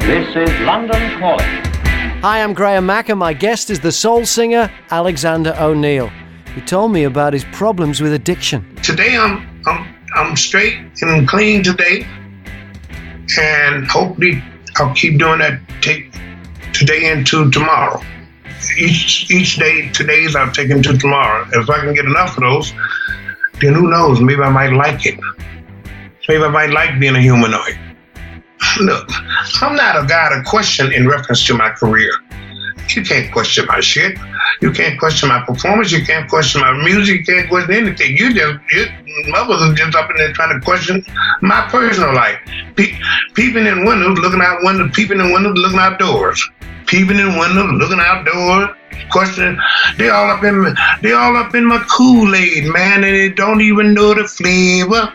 This is London Calling. Hi, I'm Graham Mack, and my guest is the soul singer Alexander O'Neal, who told me about his problems with addiction. Today I'm straight and clean today, and hopefully I'll keep doing that. Take today into tomorrow. Each day, today's I'll take into tomorrow. If I can get enough of those, then who knows? Maybe I might like it. Maybe I might like being a humanoid. Look, I'm not a guy to question in reference to my career. You can't question my shit. You can't question my performance. You can't question my music. You can't question anything. Mothers are just up in there trying to question my personal life. Peeping in windows, looking out windows, peeping in windows, looking outdoors. Peeping in windows, looking outdoors, questioning. They all up in my Kool-Aid, man, and they don't even know the flavor.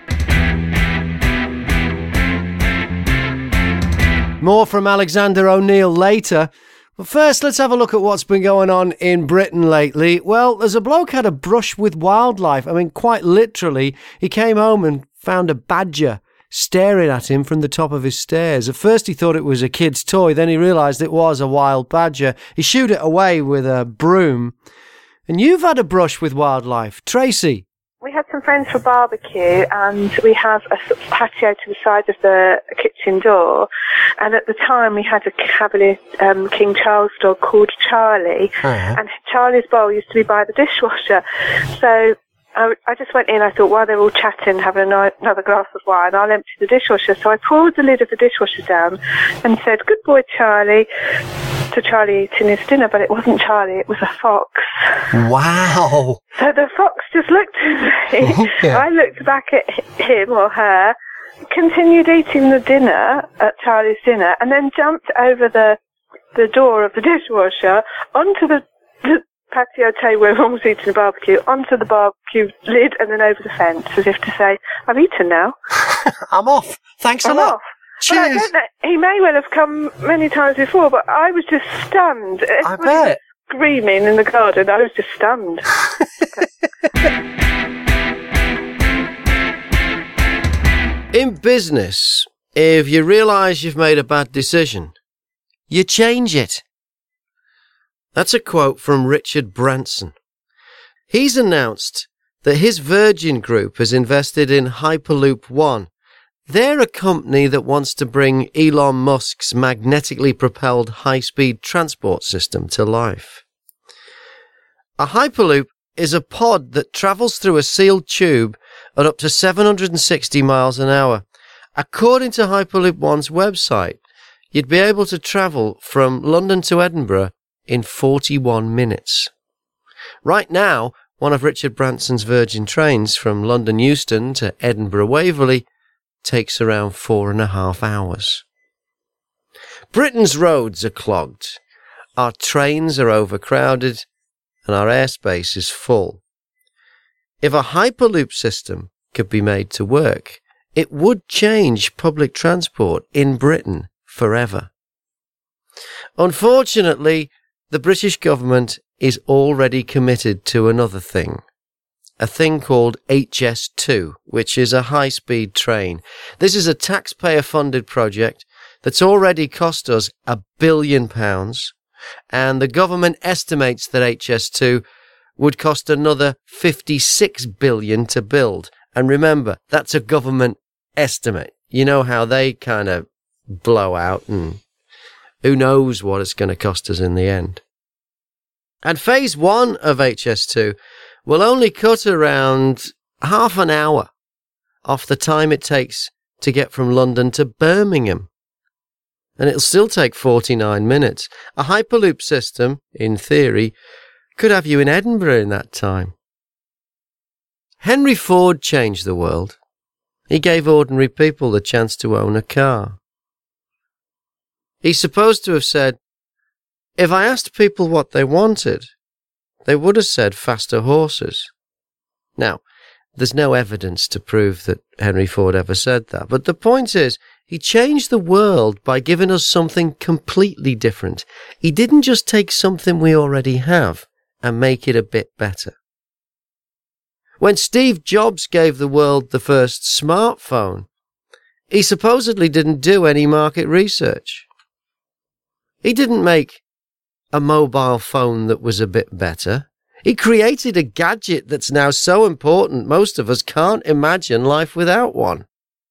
More from Alexander O'Neal later. But first, let's have a look at what's been going on in Britain lately. Well, there's a bloke had a brush with wildlife. I mean, quite literally, he came home and found a badger staring at him from the top of his stairs. At first, he thought it was a kid's toy. Then he realised it was a wild badger. He shooed it away with a broom. And you've had a brush with wildlife. Tracy. We had some friends for barbecue, and we have a sort of patio to the side of the kitchen door. And at the time, we had a Cavalier King Charles dog called Charlie, and Charlie's bowl used to be by the dishwasher. So I just went in. I thought, while they're all chatting, having another glass of wine, I'll empty the dishwasher. So I pulled the lid of the dishwasher down and said, "Good boy, Charlie," to Charlie eating his dinner, but it wasn't Charlie, it was a fox. Wow. So the fox just looked at me. Yeah. I looked back at him or her, continued eating the dinner, Charlie's dinner, and then jumped over the door of the dishwasher onto the patio table where everyone was eating the barbecue, onto the barbecue lid, and then over the fence, as if to say, "I've eaten now." I'm off. Thanks a lot. Off. Cheers. But I don't know, he may well have come many times before, but I was just stunned. I bet. Screaming in the garden, I was just stunned. In business, if you realise you've made a bad decision, you change it. That's a quote from Richard Branson. He's announced that his Virgin Group has invested in Hyperloop One. They're a company that wants to bring Elon Musk's magnetically propelled high-speed transport system to life. A Hyperloop is a pod that travels through a sealed tube at up to 760 miles an hour. According to Hyperloop One's website, you'd be able to travel from London to Edinburgh in 41 minutes. Right now, one of Richard Branson's Virgin trains from London Euston to Edinburgh Waverley takes around 4.5 hours. Britain's roads are clogged, our trains are overcrowded, and our airspace is full. If a Hyperloop system could be made to work, it would change public transport in Britain forever. Unfortunately, the British government is already committed to another thing. A thing called HS2, which is a high-speed train. This is a taxpayer-funded project that's already cost us £1 billion, and the government estimates that HS2 would cost another £56 billion to build. And remember, that's a government estimate. You know how they kind of blow out, and who knows what it's going to cost us in the end. And phase 1 of HS2 will only cut around half an hour off the time it takes to get from London to Birmingham. And it'll still take 49 minutes. A Hyperloop system, in theory, could have you in Edinburgh in that time. Henry Ford changed the world. He gave ordinary people the chance to own a car. He's supposed to have said, if I asked people what they wanted, they would have said faster horses. Now, there's no evidence to prove that Henry Ford ever said that, but the point is, he changed the world by giving us something completely different. He didn't just take something we already have and make it a bit better. When Steve Jobs gave the world the first smartphone, he supposedly didn't do any market research. He didn't make a mobile phone that was a bit better. He created a gadget that's now so important most of us can't imagine life without one.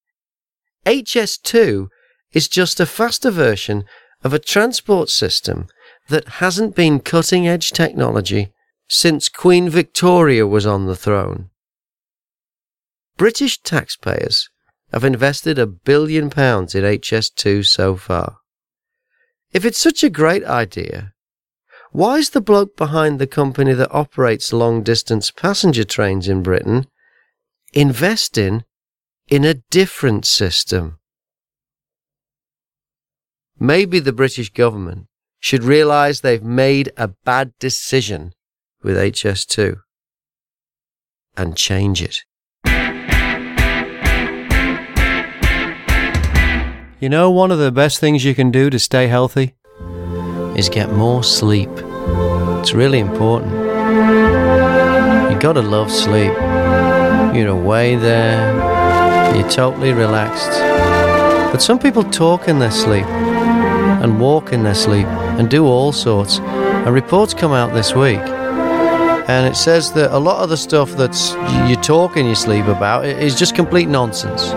HS2 is just a faster version of a transport system that hasn't been cutting-edge technology since Queen Victoria was on the throne. British taxpayers have invested £1 billion in HS2 so far. If it's such a great idea, why is the bloke behind the company that operates long-distance passenger trains in Britain investing in a different system? Maybe the British government should realise they've made a bad decision with HS2 and change it. You know, one of the best things you can do to stay healthy is get more sleep. It's really important. You gotta love sleep. You're away there, you're totally relaxed. But some people talk in their sleep and walk in their sleep and do all sorts. And reports come out this week, and it says that a lot of the stuff that's you talk in your sleep about is just complete nonsense.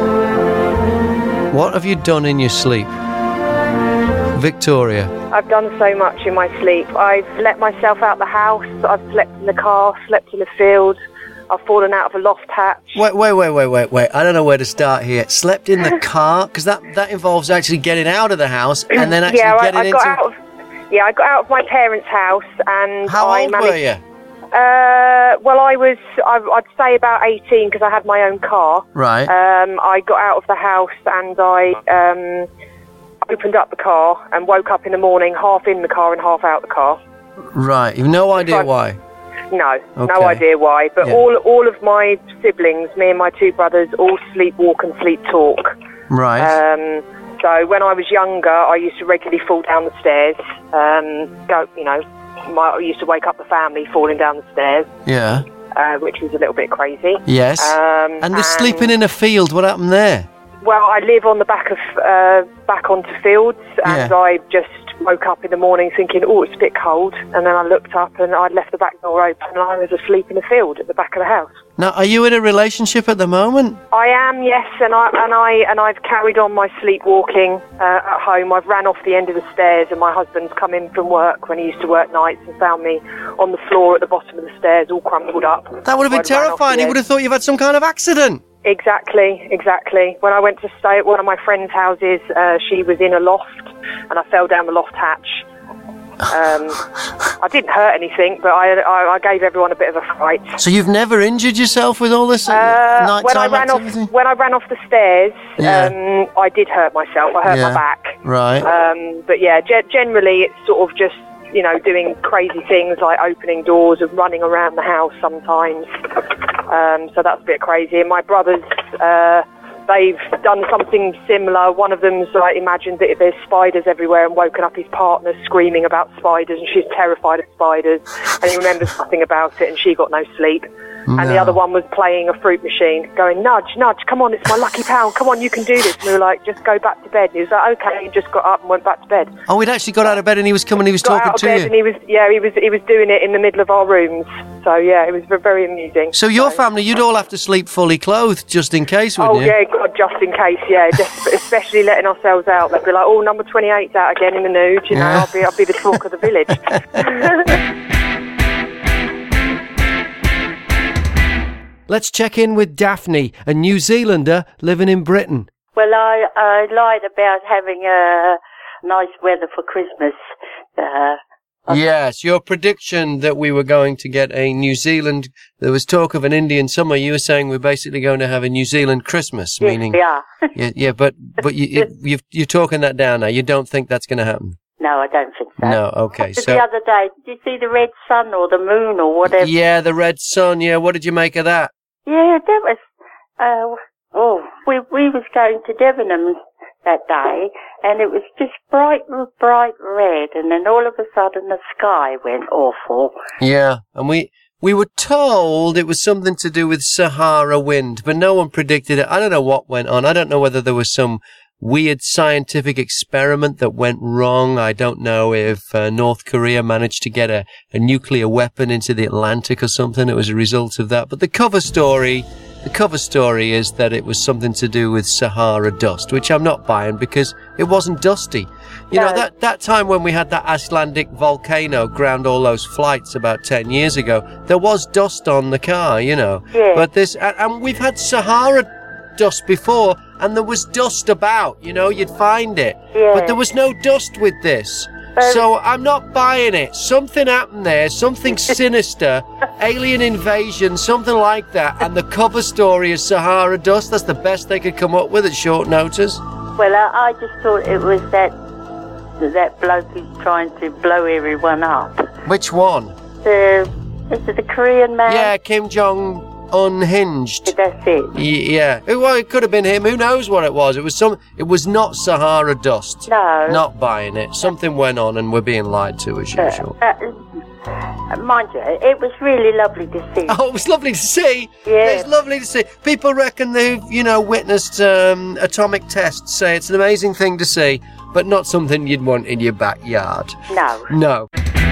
What have you done in your sleep? Victoria. I've done so much in my sleep. I've let myself out the house, I've slept in the car, slept in the field, I've fallen out of a loft hatch. Wait. I don't know where to start here. Slept in the car? Because that involves actually getting out of the house and then actually getting into... I got out of my parents' house and How old were you? Well, I'd say about 18 because I had my own car. Right. I got out of the house and I opened up the car and woke up in the morning half in the car and half out the car. Right. You've no idea why? No, okay. No idea why. But all of my siblings, me and my two brothers, all sleepwalk and sleep talk. Right. So when I was younger, I used to regularly fall down the stairs. I used to wake up the family falling down the stairs. Yeah. Which was a little bit crazy. Yes. And the sleeping in a field, what happened there? Well, I live on the back onto fields, and I just woke up in the morning thinking, oh, it's a bit cold, and then I looked up and I'd left the back door open and I was asleep in the field at the back of the house. Now, are you in a relationship at the moment? I am, yes, and I've carried on my sleepwalking at home. I've ran off the end of the stairs, and my husband's come in from work when he used to work nights and found me on the floor at the bottom of the stairs, all crumpled up. That would have been terrifying. He would have thought you've had some kind of accident. Exactly. When I went to stay at one of my friend's houses, she was in a loft, and I fell down the loft hatch. I didn't hurt anything, but I gave everyone a bit of a fright. So you've never injured yourself with all this nighttime activity? When I ran off the stairs, I did hurt myself. I hurt my back. Right. But yeah, generally it's sort of just, doing crazy things like opening doors and running around the house sometimes. So that's a bit crazy. And my brothers, they've done something similar. One of them's imagined that there's spiders everywhere and woken up his partner screaming about spiders, and she's terrified of spiders, and he remembers nothing about it, and she got no sleep. No. And the other one was playing a fruit machine, going, nudge, nudge, come on, it's my lucky pound, come on, you can do this. And we were like, just go back to bed. And he was like, okay, and just got up and went back to bed. Oh, he'd actually got out of bed and he was coming, he was talking to you? And he was doing it in the middle of our rooms. So yeah, it was very amusing. So your family, you'd all have to sleep fully clothed just in case, wouldn't you? Oh yeah, God, just in case, yeah. Especially letting ourselves out. They'd be like, oh, number 28's out again in the nude, I'll be the talk of the village. Let's check in with Daphne, a New Zealander living in Britain. Well, I lied about having nice weather for Christmas. Yes, your prediction that we were going to get a New Zealand, there was talk of an Indian summer. You were saying we're basically going to have a New Zealand Christmas, yes, meaning... we are. yeah, but you're talking that down now. You don't think that's going to happen? No, I don't think so. No, okay. So the other day, did you see the red sun or the moon or whatever? Yeah, the red sun, yeah. What did you make of that? Yeah, that was... we was going to Debenhams that day, and it was just bright red, and then all of a sudden the sky went awful. Yeah, and we were told it was something to do with Sahara wind, but no one predicted it. I don't know what went on. I don't know whether there was some weird scientific experiment that went wrong. I don't know if North Korea managed to get a nuclear weapon into the Atlantic or something. It was a result of that. But the cover story is that it was something to do with Sahara dust, which I'm not buying because it wasn't dusty. You know, that time when we had that Icelandic volcano ground all those flights about 10 years ago, there was dust on the car, you know. Yeah. But and we've had Sahara dust before, and there was dust about, you know, you'd find it. Yeah. But there was no dust with this. So I'm not buying it. Something happened there, something sinister, alien invasion, something like that. And the cover story is Sahara dust. That's the best they could come up with at short notice. Well, I just thought it was that bloke who's trying to blow everyone up. Which one? Is it the Korean man? Yeah, Kim Jong Unhinged. That's it. Yeah. Well, it could have been him. Who knows what it was? It was not Sahara dust. No. Not buying it. Something went on and we're being lied to as usual. Mind you, it was really lovely to see. Oh, it was lovely to see. Yeah. It's lovely to see. People reckon they've, witnessed atomic tests, say it's an amazing thing to see, but not something you'd want in your backyard. No.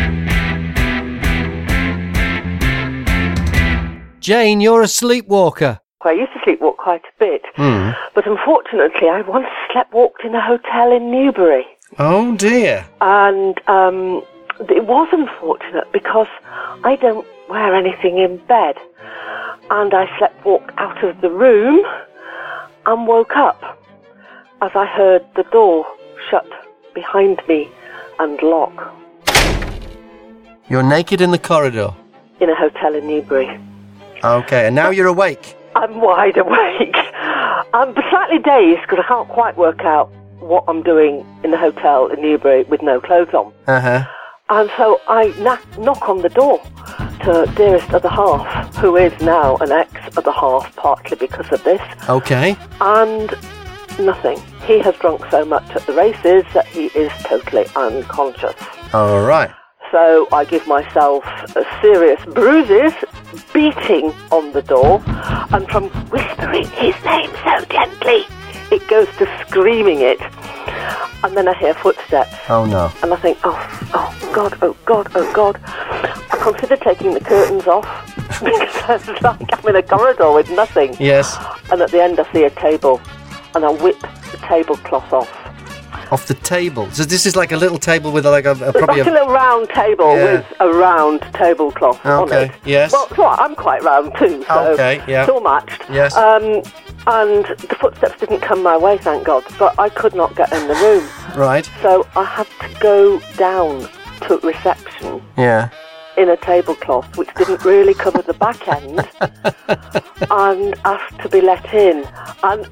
Jane, you're a sleepwalker. I used to sleepwalk quite a bit, but unfortunately I once sleepwalked in a hotel in Newbury. Oh dear. And it was unfortunate because I don't wear anything in bed. And I sleepwalked out of the room and woke up as I heard the door shut behind me and lock. You're naked in the corridor? In a hotel in Newbury. Okay, and now you're awake? I'm wide awake. I'm slightly dazed because I can't quite work out what I'm doing in the hotel in Newbury with no clothes on. Uh-huh. And so I knock on the door to dearest other half, who is now an ex-other half, partly because of this. Okay. And nothing. He has drunk so much at the races that he is totally unconscious. All right. So I give myself serious bruises, beating on the door, and from whispering his name so gently, it goes to screaming it. And then I hear footsteps. Oh no. And I think, oh God, oh God, oh God. I consider taking the curtains off because it's like I'm in a corridor with nothing. Yes. And at the end I see a table, and I whip the tablecloth off. Off the table? So this is like a little table with like probably a little round table with a round tablecloth on it. Yes. Well, it's all right, I'm quite round too, so it's all matched. Yes. And the footsteps didn't come my way, thank God, but I could not get in the room. Right. So I had to go down to reception. Yeah. In a tablecloth, which didn't really cover the back end, and asked to be let in. And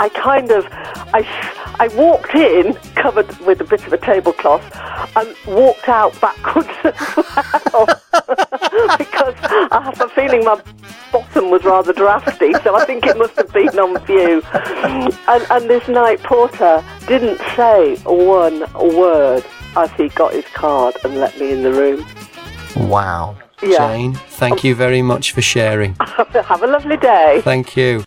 I walked in, covered with a bit of a tablecloth, and walked out backwards as well, because I have a feeling my bottom was rather drafty, so I think it must have been on view. And this night porter didn't say one word as he got his card and let me in the room. Wow. Yeah. Jane, thank you very much for sharing. Have a lovely day. Thank you.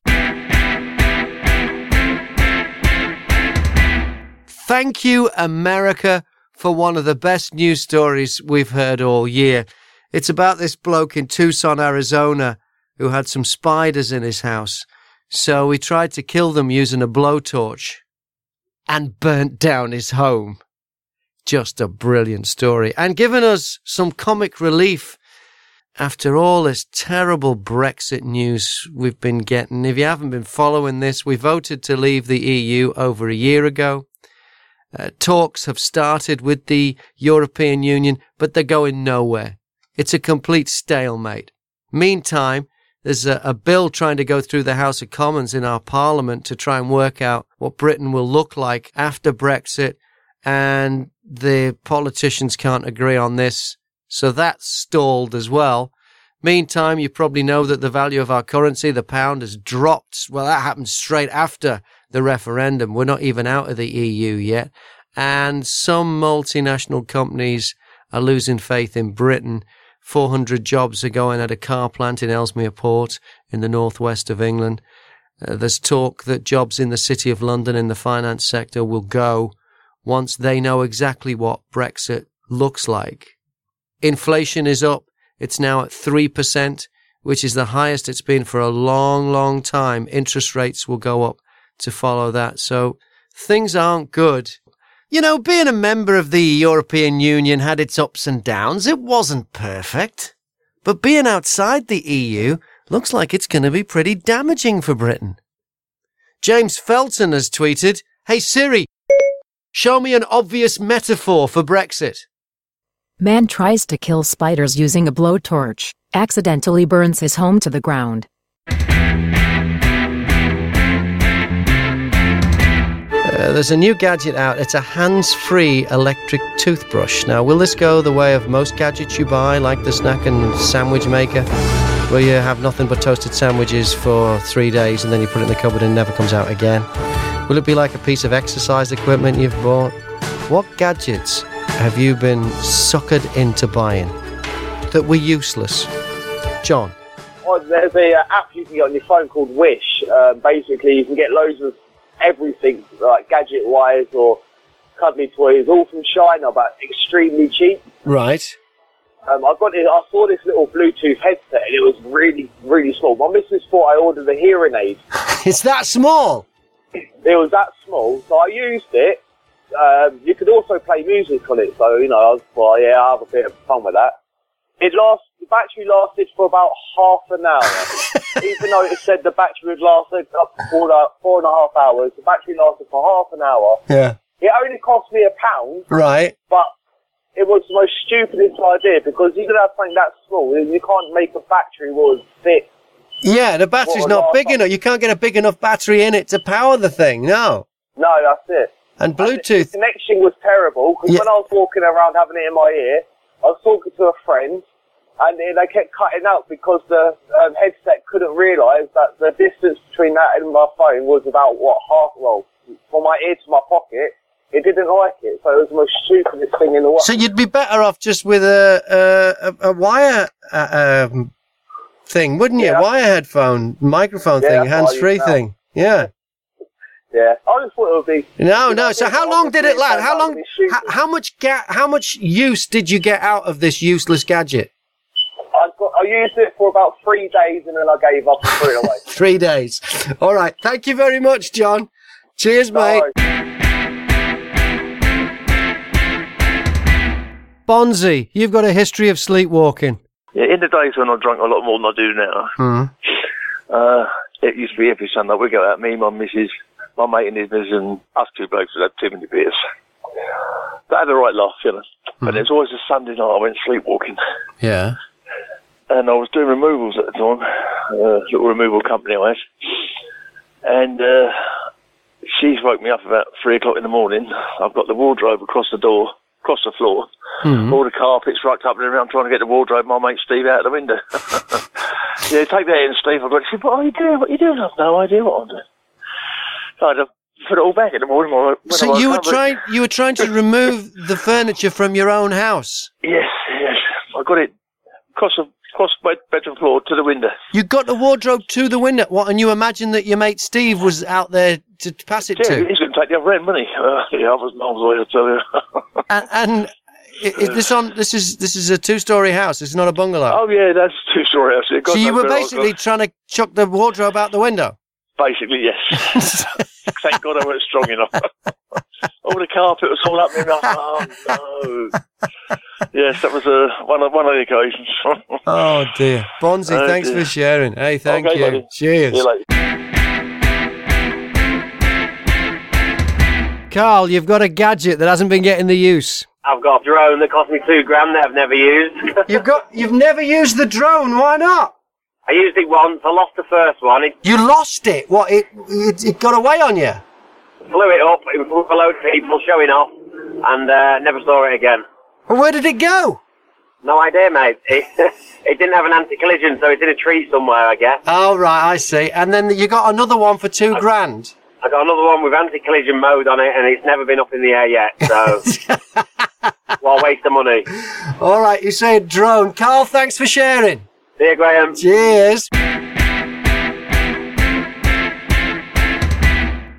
Thank you, America, for one of the best news stories we've heard all year. It's about this bloke in Tucson, Arizona, who had some spiders in his house. So he tried to kill them using a blowtorch and burnt down his home. Just a brilliant story, and given us some comic relief after all this terrible Brexit news we've been getting. If you haven't been following this, we voted to leave the EU over a year ago. Talks have started with the European Union, but they're going nowhere. It's a complete stalemate. Meantime, there's a bill trying to go through the House of Commons in our Parliament to try and work out what Britain will look like after Brexit, and the politicians can't agree on this, so that's stalled as well. Meantime, you probably know that the value of our currency, the pound, has dropped. Well, that happened straight after the referendum. We're not even out of the EU yet. And some multinational companies are losing faith in Britain. 400 jobs are going at a car plant in Ellesmere Port in the northwest of England. There's talk that jobs in the City of London in the finance sector will go once they know exactly what Brexit looks like. Inflation is up. It's now at 3%, which is the highest it's been for a long, long time. Interest rates will go up to follow that. So things aren't good. You know, being a member of the European Union had its ups and downs. It wasn't perfect. But being outside the EU looks like it's going to be pretty damaging for Britain. James Felton has tweeted, "Hey Siri, show me an obvious metaphor for Brexit." Man tries to kill spiders using a blowtorch, accidentally burns his home to the ground. There's a new gadget out. It's a hands-free electric toothbrush. Now, will this go the way of most gadgets you buy, like the snack and sandwich maker, where you have nothing but toasted sandwiches for 3 days and then you put it in the cupboard and it never comes out again? Will it be like a piece of exercise equipment you've bought? What gadgets have you been suckered into buying that were useless? John? Well, there's a app you can get on your phone called Wish. Basically, you can get loads of everything, like gadget-wise or cuddly toys, all from China, but extremely cheap. Right. I saw this little Bluetooth headset, and it was really, really small. My missus thought I ordered a hearing aid. It's that small? It was that small, so I used it. You could also play music on it, so, you know, I'll have a bit of fun with that. The battery lasted for about half an hour. Even though it said the battery would last up to 4.5 hours, the battery lasted for half an hour. Yeah. It only cost me £1. Right. But it was the most stupidest idea, because you could have something that small, you can't make a battery was fit. Yeah, the battery's not big enough. You can't get a big enough battery in it to power the thing, no. No, that's it. And Bluetooth... The connection was terrible, because when I was walking around having it in my ear, I was talking to a friend, and they kept cutting out because the headset couldn't realise that the distance between that and my phone was about, from my ear to my pocket. It didn't like it, so it was the most stupidest thing in the world. So you'd be better off just with a wire thing, wouldn't you? Yeah. Wire headphone, microphone thing, hands-free thing. Yeah. Yeah, I just thought it would be... No. So how long did it last? How much use did you get out of this useless gadget? I used it for about 3 days and then I gave up and threw it away. 3 days. All right. Thank you very much, John. Cheers, mate. Bonzi, you've got a history of sleepwalking. Yeah, in the days when I drank a lot more than I do now, it used to be every Sunday we'd go out, me, my missus, my mate and his missus, and us two blokes would have too many beers. They had a right laugh, you know. But it was always a Sunday night I went sleepwalking. Yeah. And I was doing removals at the time, little removal company I had. And she's woke me up about 3 o'clock in the morning. I've got the wardrobe across the floor. All the carpets rucked up and around trying to get the wardrobe. My mate Steve out the window. Yeah, take that in, Steve. I got, she said, what are you doing? What are you doing? I've no idea what I'm doing. So I had to put it all back in the morning. So you were trying to remove the furniture from your own house? Yes. I got it across my bedroom floor to the window. You got the wardrobe to the window? What? And you imagine that your mate Steve was out there to pass it to? Yeah, he's going to take the other end, wasn't he? I was away, I tell you. And is this is a 2-story house? It's not a bungalow? Oh, yeah, that's a 2-story house. Yeah, so you were basically trying to chuck the wardrobe out the window? Basically, yes. Thank God I weren't strong enough. All the carpet was all up in my... Oh, no. Yes, that was one of the occasions. Oh, dear. Bonzi, thanks for sharing. Hey, thank you. Buddy. Cheers. See you later. Carl, you've got a gadget that hasn't been getting the use. I've got a drone that cost me $2,000 that I've never used. You've never used the drone. Why not? I used it once. I lost the first one. You lost it? What? It got away on you? Flew it up in front of a load of people showing off, and never saw it again. Well, where did it go? No idea, mate. It didn't have an anti-collision, so it's in a tree somewhere, I guess. Oh, right, I see. And then you got another one for $2,000. I got another one with anti-collision mode on it, and it's never been up in the air yet, so... Well, waste the money. All right, you say a drone. Carl, thanks for sharing. See you, Graham. Cheers.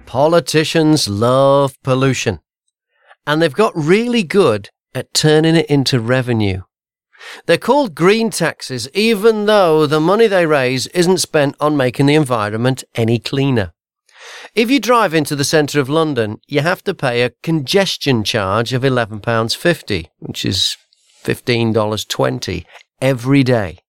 Politicians love pollution, and they've got really good at turning it into revenue. They're called green taxes, even though the money they raise isn't spent on making the environment any cleaner. If you drive into the centre of London, you have to pay a congestion charge of £11.50, which is $15.20 every day.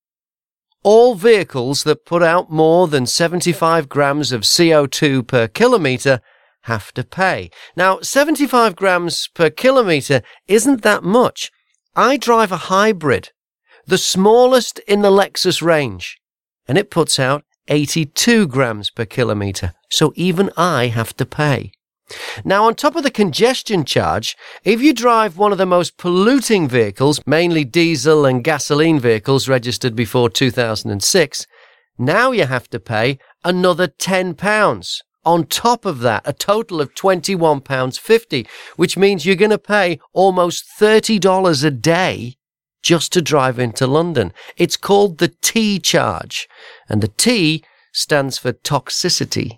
All vehicles that put out more than 75 grams of CO2 per kilometre have to pay. Now, 75 grams per kilometre isn't that much. I drive a hybrid, the smallest in the Lexus range, and it puts out 82 grams per kilometre, so even I have to pay. Now, on top of the congestion charge, if you drive one of the most polluting vehicles, mainly diesel and gasoline vehicles registered before 2006, now you have to pay another £10. On top of that, a total of £21.50, which means you're going to pay almost $30 a day just to drive into London. It's called the T charge, and the T stands for toxicity.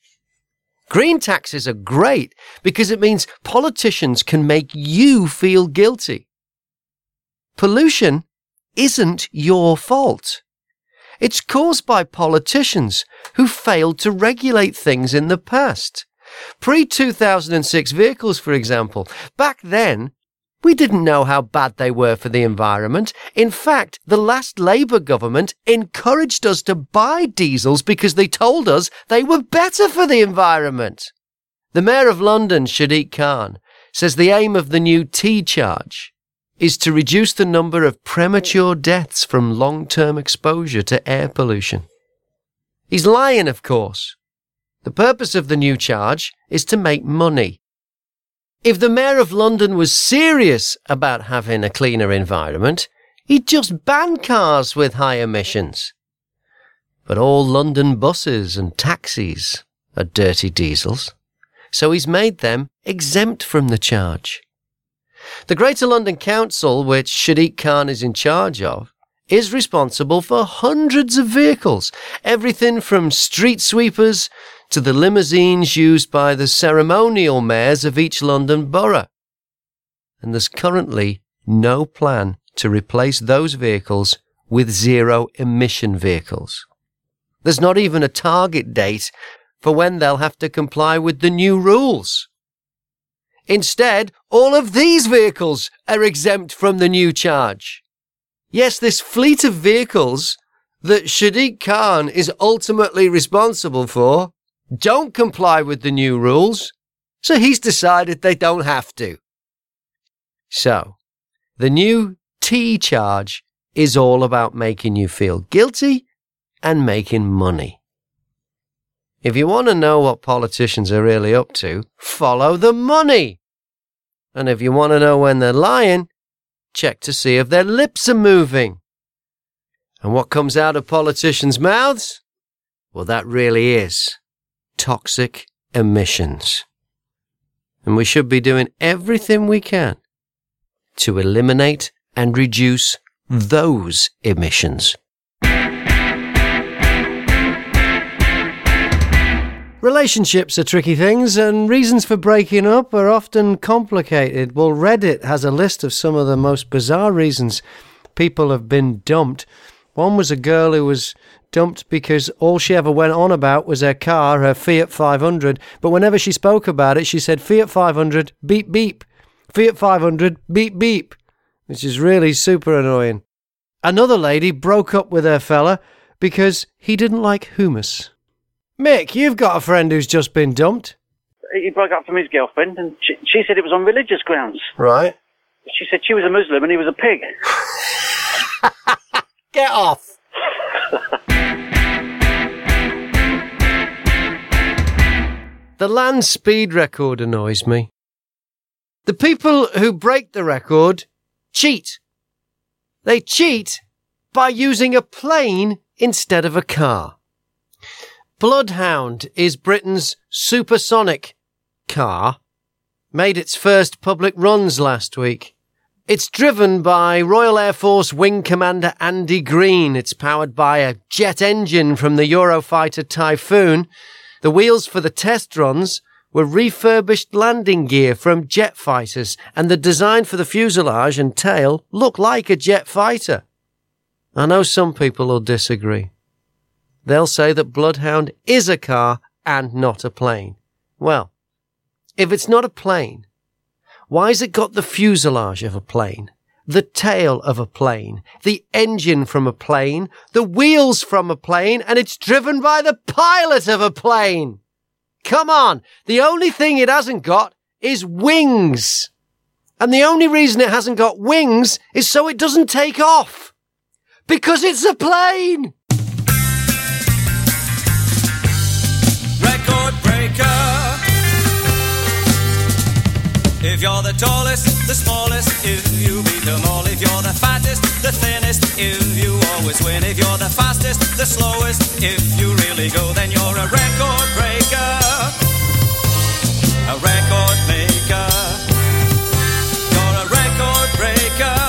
Green taxes are great because it means politicians can make you feel guilty. Pollution isn't your fault. It's caused by politicians who failed to regulate things in the past. Pre-2006 vehicles, for example. Back then, we didn't know how bad they were for the environment. In fact, the last Labour government encouraged us to buy diesels because they told us they were better for the environment. The Mayor of London, Sadiq Khan, says the aim of the new T charge is to reduce the number of premature deaths from long-term exposure to air pollution. He's lying, of course. The purpose of the new charge is to make money. If the Mayor of London was serious about having a cleaner environment, he'd just ban cars with high emissions. But all London buses and taxis are dirty diesels, so he's made them exempt from the charge. The Greater London Council, which Sadiq Khan is in charge of, is responsible for hundreds of vehicles, everything from street sweepers to the limousines used by the ceremonial mayors of each London borough. And there's currently no plan to replace those vehicles with zero-emission vehicles. There's not even a target date for when they'll have to comply with the new rules. Instead, all of these vehicles are exempt from the new charge. Yes, this fleet of vehicles that Sadiq Khan is ultimately responsible for don't comply with the new rules, so he's decided they don't have to. So, the new T charge is all about making you feel guilty and making money. If you want to know what politicians are really up to, follow the money. And if you want to know when they're lying, check to see if their lips are moving. And what comes out of politicians' mouths? Well, that really is toxic emissions. And we should be doing everything we can to eliminate and reduce those emissions. Relationships are tricky things, and reasons for breaking up are often complicated. Well, Reddit has a list of some of the most bizarre reasons people have been dumped. One was a girl who was dumped because all she ever went on about was her car, her Fiat 500, but whenever she spoke about it, she said, Fiat 500, beep, beep. Fiat 500, beep, beep, which is really super annoying. Another lady broke up with her fella because he didn't like hummus. Mick, you've got a friend who's just been dumped. He broke up from his girlfriend, and she said it was on religious grounds. Right. She said she was a Muslim and he was a pig. Get off! The land speed record annoys me. The people who break the record cheat. They cheat by using a plane instead of a car. Bloodhound is Britain's supersonic car. Made its first public runs last week. It's driven by Royal Air Force Wing Commander Andy Green. It's powered by a jet engine from the Eurofighter Typhoon. The wheels for the test runs were refurbished landing gear from jet fighters, and the design for the fuselage and tail looked like a jet fighter. I know some people will disagree. They'll say that Bloodhound is a car and not a plane. Well, if it's not a plane, why has it got the fuselage of a plane, the tail of a plane, the engine from a plane, the wheels from a plane, and it's driven by the pilot of a plane? Come on, the only thing it hasn't got is wings. And the only reason it hasn't got wings is so it doesn't take off. Because it's a plane! Record breaker. If you're the tallest, the smallest, if you beat them all. If you're the fattest, the thinnest, if you always win. If you're the fastest, the slowest, if you really go, then you're a record breaker. A record maker. You're a record breaker.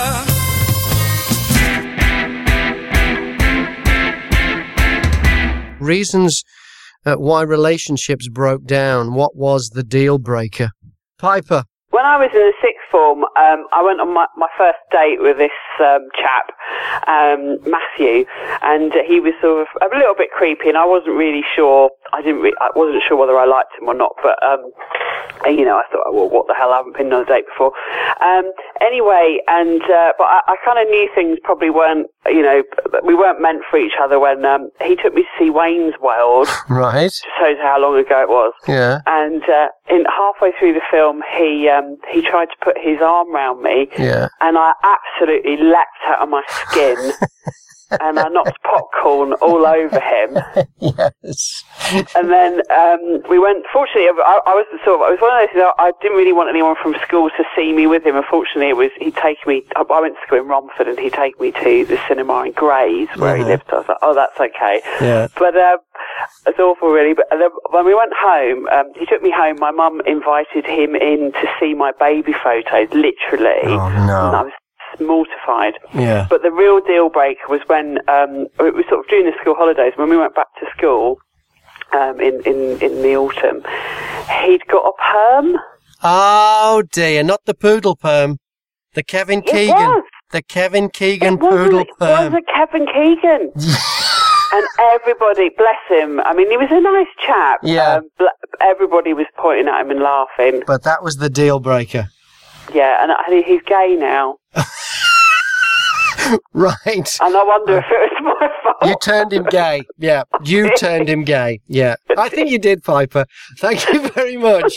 Reasons why relationships broke down. What was the deal breaker? Piper. When I was in the sixth form, I went on my first date with this chap, Matthew, and he was sort of a little bit creepy, and I wasn't really sure. I wasn't sure whether I liked him or not, but I thought, well, what the hell? I haven't been on a date before. Anyway, but I kind of knew things probably weren't, we weren't meant for each other when he took me to see Wayne's World. Right. Just shows how long ago it was. Yeah. And halfway through the film, he tried to put his arm round me. Yeah. And I absolutely leapt out of my skin. And I knocked popcorn all over him. Yes. And then we went. Fortunately, it was one of those things. I didn't really want anyone from school to see me with him. Unfortunately, he'd take me. I went to school in Romford, and he'd take me to the cinema in Grays, where he lived. So I was like, oh, that's okay. Yeah. But it's awful, really. But when we went home, he took me home. My mum invited him in to see my baby photos, literally. Oh no. And I was mortified. Yeah. But the real deal breaker was when it was sort of during the school holidays, when we went back to school in the autumn. He'd got a perm. Oh dear, not the poodle perm. The Kevin Keegan. Was. The Kevin Keegan poodle perm. It was a Kevin Keegan. And everybody, bless him, I mean, he was a nice chap. Yeah. Everybody was pointing at him and laughing. But that was the deal breaker. Yeah, and he's gay now. Right. And I wonder if it was my fault. You turned him gay. Yeah. You turned him gay. Yeah. I think you did, Piper. Thank you very much.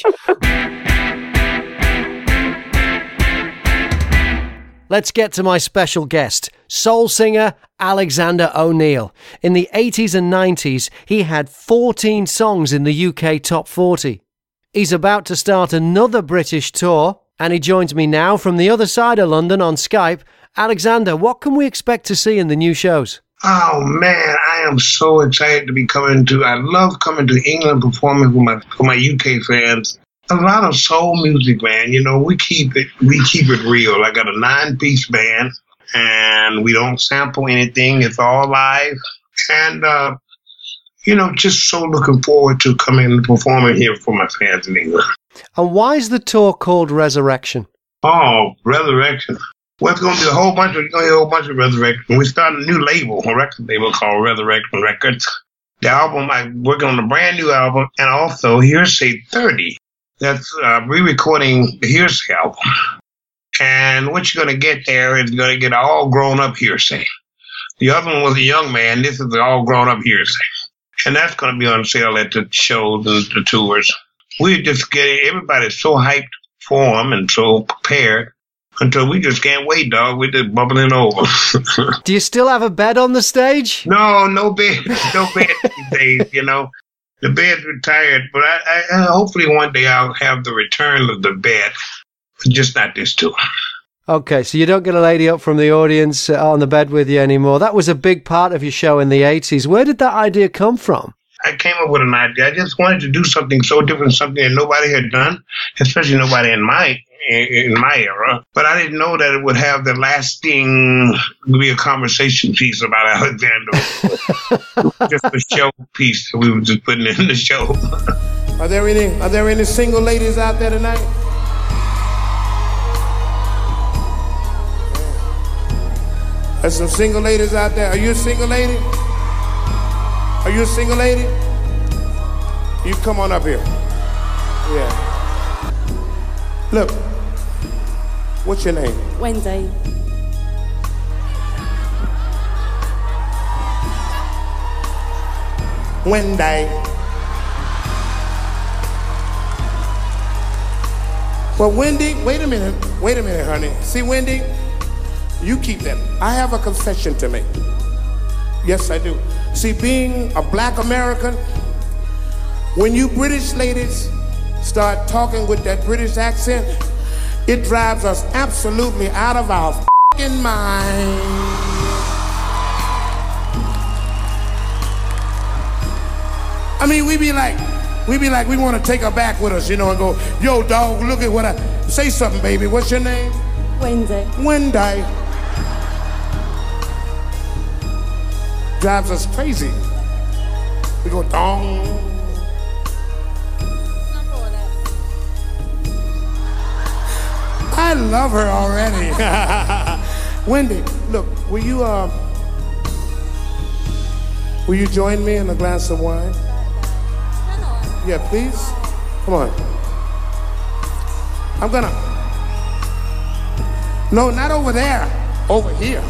Let's get to my special guest, soul singer Alexander O'Neal. In the 80s and 90s, he had 14 songs in the UK Top 40. He's about to start another British tour, and he joins me now from the other side of London on Skype. Alexander, what can we expect to see in the new shows? Oh man, I am so excited to be I love coming to England performing for my UK fans. A lot of soul music, man. We keep it real. I got a 9-piece band, and we don't sample anything. It's all live. And, just so looking forward to coming and performing here for my fans in England. And why is the tour called Resurrection? Oh, Resurrection. Well, it's going to be a whole bunch of Resurrection. We started a new label, a record label called Resurrection Records. The album, I'm working on a brand new album, and also Hearsay 30. That's re-recording the Hearsay album. And what you're going to get there is going to get all grown-up Hearsay. The other one was a young man. This is the all grown-up Hearsay. And that's going to be on sale at the shows and the tours. We're just everybody's so hyped for them and so prepared until we just can't wait, dog. We're just bubbling over. Do you still have a bed on the stage? No bed. No bed these days, The bed's retired, but I hopefully one day I'll have the return of the bed, but just not this tour. Okay, so you don't get a lady up from the audience on the bed with you anymore. That was a big part of your show in the 80s. Where did that idea come from? I came up with an idea. I just wanted to do something so different, something that nobody had done, especially nobody in my in my era, but I didn't know that it would have the lasting, be a conversation piece about Alexander. Just a show piece that we were just putting in the show. Are there any single ladies out there tonight? There's some single ladies out there. Are you a single lady? Are you a single lady? You come on up here. Yeah. Look, what's your name? Wendy. Wendy. Well, Wendy, wait a minute, honey. See, Wendy, you keep that. I have a confession to make. Yes, I do. See, being a black American, when you British ladies start talking with that British accent, it drives us absolutely out of our f***ing mind. I mean, we be like, we want to take her back with us, you know, and go, yo, dog, look at what say something, baby. What's your name? Wendy. Wendy. Drives us crazy. We go, dong. I love her already. Wendy, look, will you join me in a glass of wine? Yeah, please. Come on. I'm gonna. No, not over there. Over here.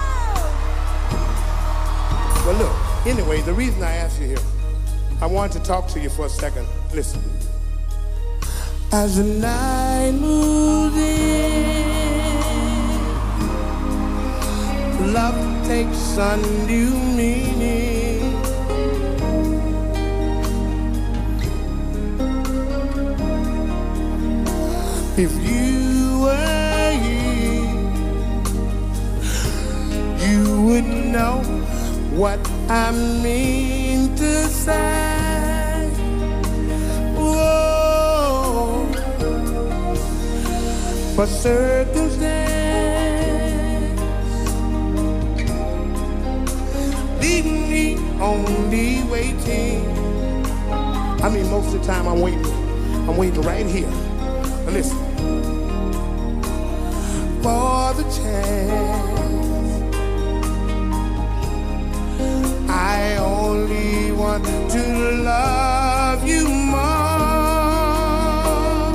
Well, look. Anyway, the reason I asked you here, I wanted to talk to you for a second. Listen. As the night moves in, love takes on new meaning. If you were here, you would know what I mean to say. Whoa, but circumstance leave me only waiting. I mean, most of the time I'm waiting. I'm waiting right here. Now listen. For the chance, I only want to love you more.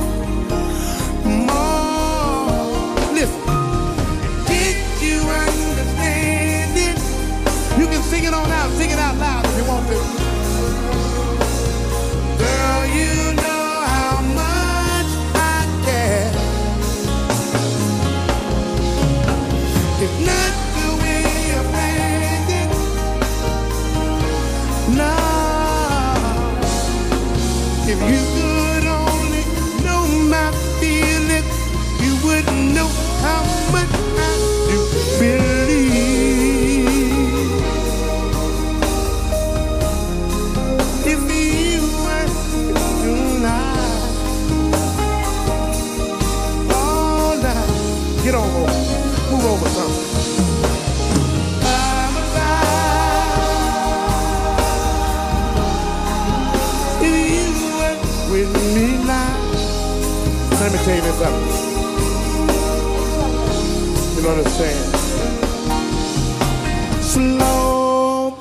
Listen, did you understand it? You can sing it on out, sing it out loud if you want to. Girl, you know how much I care. It's not the way you planned it. No. If you could only know my feeling, you wouldn't know how much I do believe. If you were tonight, all night, get over. Move over something. I'm alive. If you were with me now. Let me tell you this up. You don't understand. Slow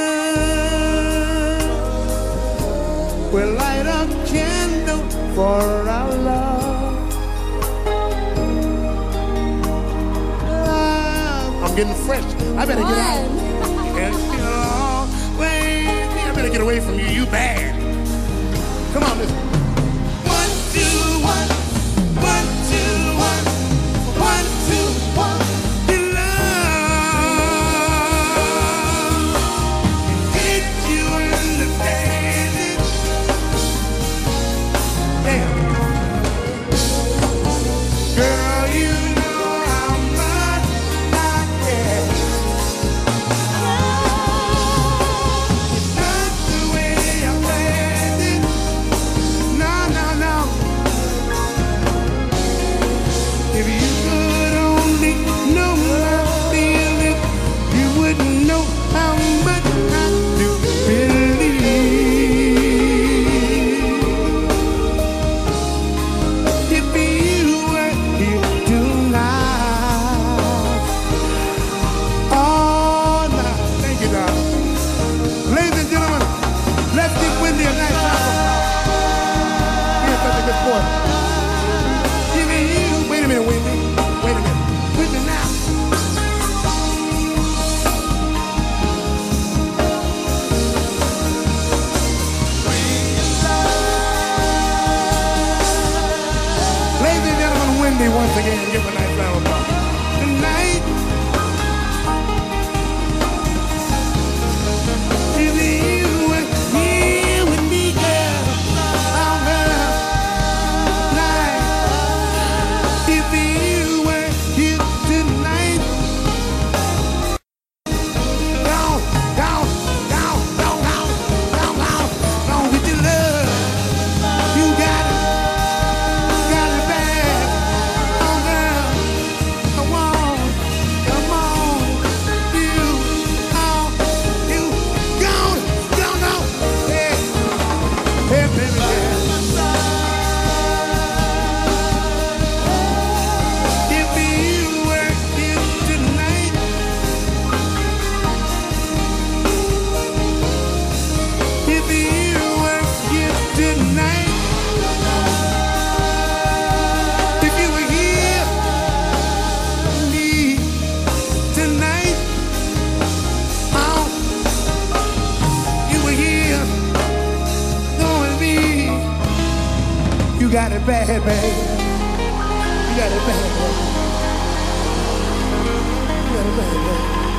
burn will light a candle for our love. I'm getting fresh. I better get out. I better get away from you. You bad. Come on, listen. 1, 2, 1. 1, 2, 1. 1, 2, 1. In love. Did you understand it? Damn. Girl, you know how much I care. It's not the way I planned it. me once again. Give a nice round of applause. Tonight, if you were here with me, girl, oh, girl, tonight, if you were here tonight, down with your love, you got it bad, oh, girl, come on, you gone, hey, baby, if you were here tonight, if you were here tonight, if you were here with me tonight, oh, you were here knowing me, you got it bad, baby. You got it bad, baby. You got it bad, baby.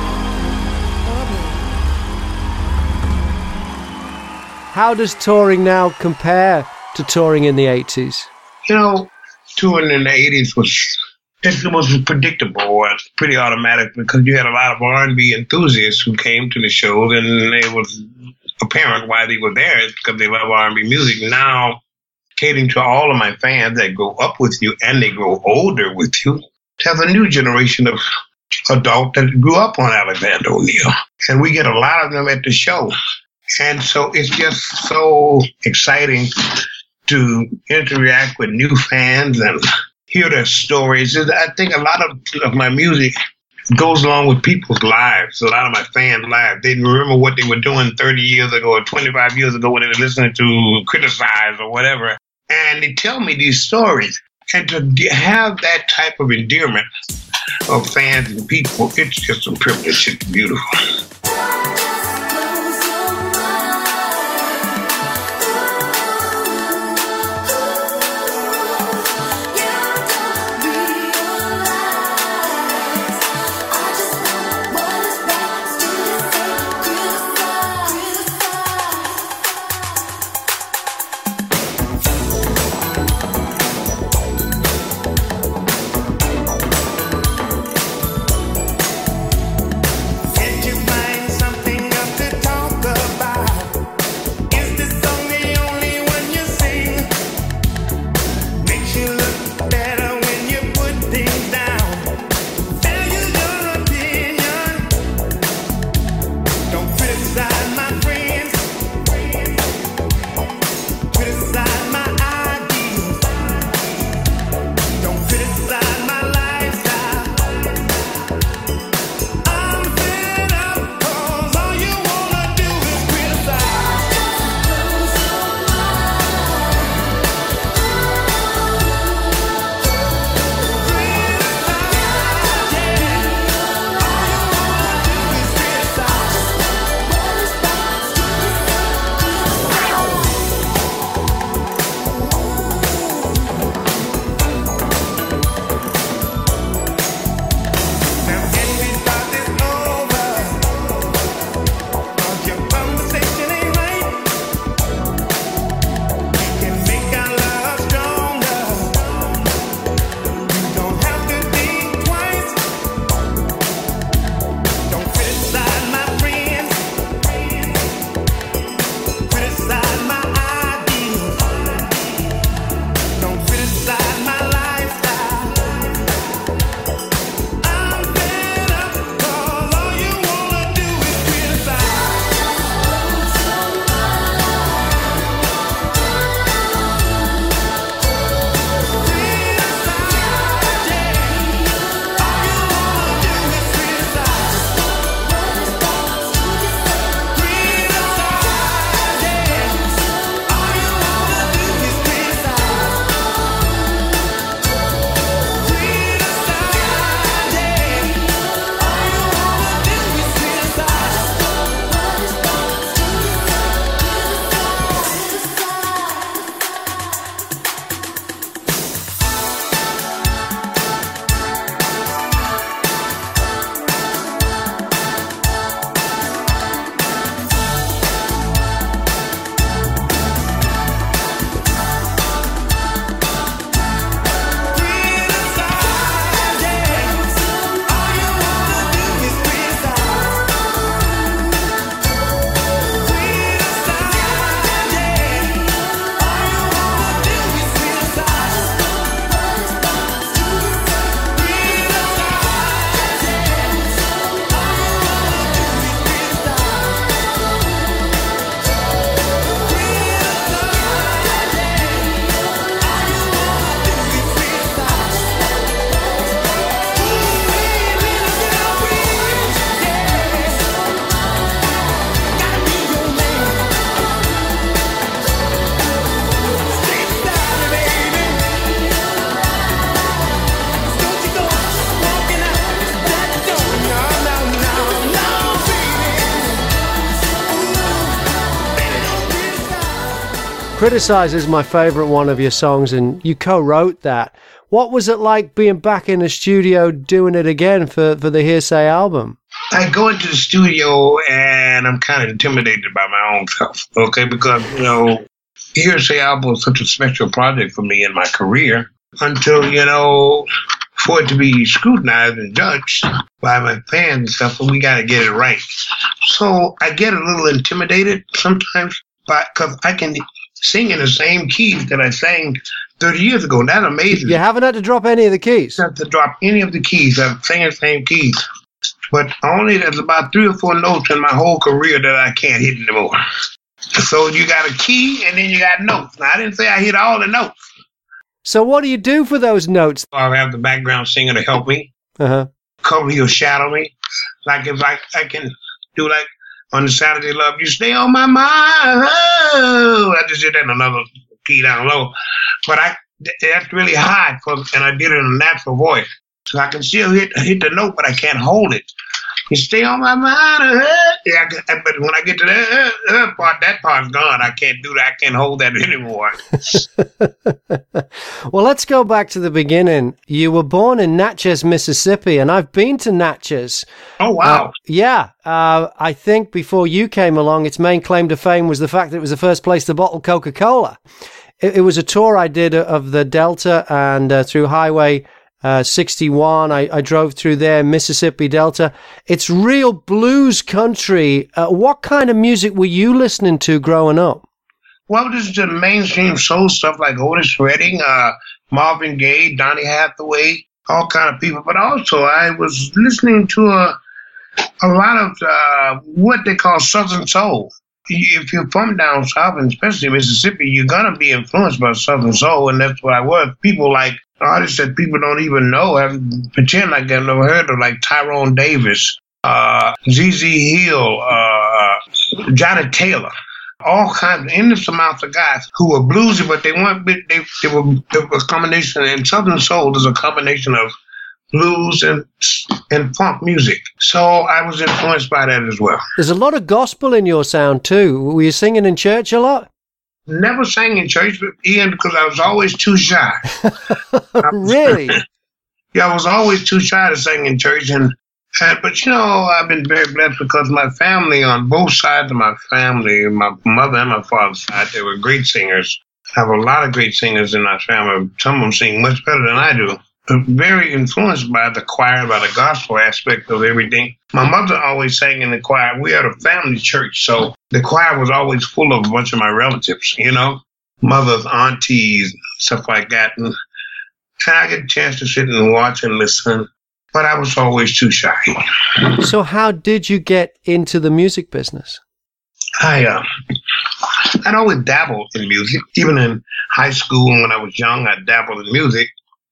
How does touring now compare to touring in the 80s? You know, touring in the 80s was predictable. It was pretty automatic because you had a lot of R&B enthusiasts who came to the shows, and it was apparent why they were there. It's because they love R&B music. Now, catering to all of my fans that grow up with you and they grow older with you, there's a new generation of adults that grew up on Alexander O'Neal. And we get a lot of them at the show. And so it's just so exciting to interact with new fans and hear their stories. I think a lot of my music goes along with people's lives, a lot of my fans' lives. They remember what they were doing 30 years ago or 25 years ago when they were listening to Criticize or whatever. And they tell me these stories. And to have that type of endearment of fans and people, it's just a privilege. It's beautiful. Get your mind Criticize is my favourite one of your songs, and you co-wrote that. What was it like being back in the studio doing it again for the Hearsay album? I go into the studio and I'm kind of intimidated by my own self, okay? Because, you know, Hearsay album was such a special project for me in my career until, you know, for it to be scrutinized and judged by my fans and stuff, but we got to get it right. So I get a little intimidated sometimes because I can sing in the same keys that I sang 30 years ago. That amazes me. You haven't had to drop any of the keys? I have to drop any of the keys. I've sang the same keys. But only there's about 3 or 4 notes in my whole career that I can't hit anymore. So you got a key and then you got notes. Now, I didn't say I hit all the notes. So what do you do for those notes? I'll have the background singer to help me. Uh-huh. Cover, he'll shadow me. Like if I can do like on the Saturday Love, you stay on my mind. Oh, I just did that in another key down low. But that's really high, and I did it in a natural voice. So I can still hit the note, but I can't hold it. You stay on my mind. Yeah, but when I get to that part's gone. I can't do that. I can't hold that anymore. Well, let's go back to the beginning. You were born in Natchez, Mississippi, and I've been to Natchez. Oh, wow. I think before you came along, its main claim to fame was the fact that it was the first place to bottle Coca-Cola. It was a tour I did of the Delta and through Highway 61. I drove through there, Mississippi Delta. It's real blues country. What kind of music were you listening to growing up? Well, this is the mainstream soul stuff like Otis Redding, Marvin Gaye, Donny Hathaway, all kind of people. But also I was listening to a lot of what they call Southern soul. If you're from down south, and especially Mississippi, you're going to be influenced by Southern soul, and that's what I was. People like artists that people don't even know, pretend like they've never heard of, like Tyrone Davis, ZZ Hill, Johnny Taylor, all kinds of endless amounts of guys who were bluesy, but they were a combination, and Southern soul is a combination of blues and funk music. So I was influenced by that as well. There's a lot of gospel in your sound too. Were you singing in church a lot? Never sang in church, Ian, because I was always too shy. Really? Yeah, I was always too shy to sing in church. But, you know, I've been very blessed because my family, on both sides of my family, my mother and my father's side, they were great singers. I have a lot of great singers in my family. Some of them sing much better than I do. I'm very influenced by the choir, by the gospel aspect of everything. My mother always sang in the choir. We had a family church, so the choir was always full of a bunch of my relatives, you know, mothers, aunties, stuff like that. And I get a chance to sit and watch and listen, but I was always too shy. So how did you get into the music business? I'd always dabbled in music. Even in high school when I was young, I dabbled in music.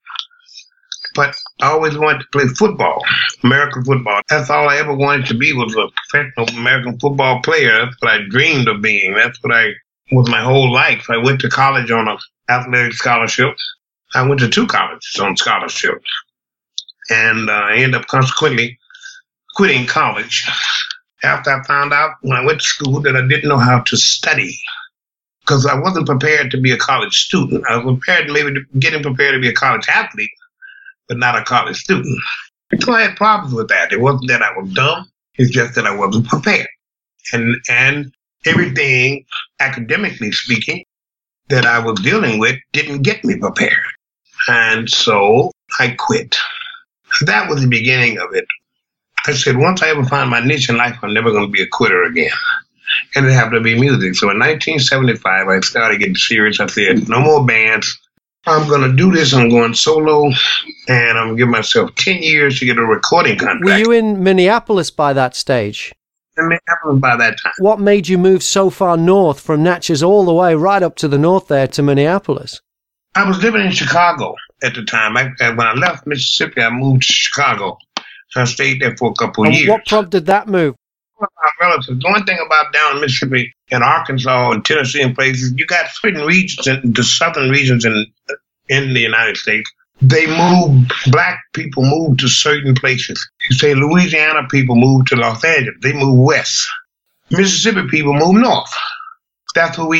But I always wanted to play football, American football. That's all I ever wanted to be, was a professional American football player. That's what I dreamed of being. That's what I was my whole life. I went to college on an athletic scholarship. I went to 2 colleges on scholarships. And I ended up consequently quitting college after I found out when I went to school that I didn't know how to study. Because I wasn't prepared to be a college student. I was getting prepared to be a college athlete, but not a college student. So I had problems with that. It wasn't that I was dumb. It's just that I wasn't prepared. And everything, academically speaking, that I was dealing with didn't get me prepared. And so I quit. That was the beginning of it. I said, once I ever find my niche in life, I'm never going to be a quitter again. And it happened to be music. So in 1975, I started getting serious. I said, no more bands. I'm going to do this. I'm going solo, and I'm going to give myself 10 years to get a recording contract. Were you in Minneapolis by that stage? In Minneapolis by that time. What made you move so far north from Natchez all the way right up to the north there to Minneapolis? I was living in Chicago at the time. When I left Mississippi, I moved to Chicago. So I stayed there for a couple of years. What prompted that move? My relatives. The one thing about down in Mississippi and Arkansas and Tennessee and places, you got certain regions, the southern regions in the United States, black people move to certain places. You say Louisiana people move to Los Angeles. They move west. Mississippi people move north. That's what we do.